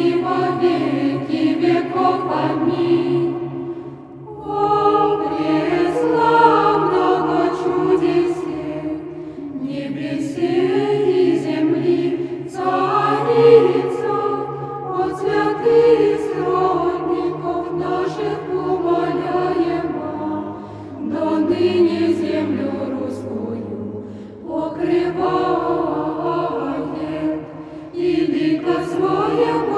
и во веки веков. Аминь. О, преславного чудесе, небесе и земли, царица, от святых сродников наших умоляема, до ныне землю русскую покрывает, и лика своего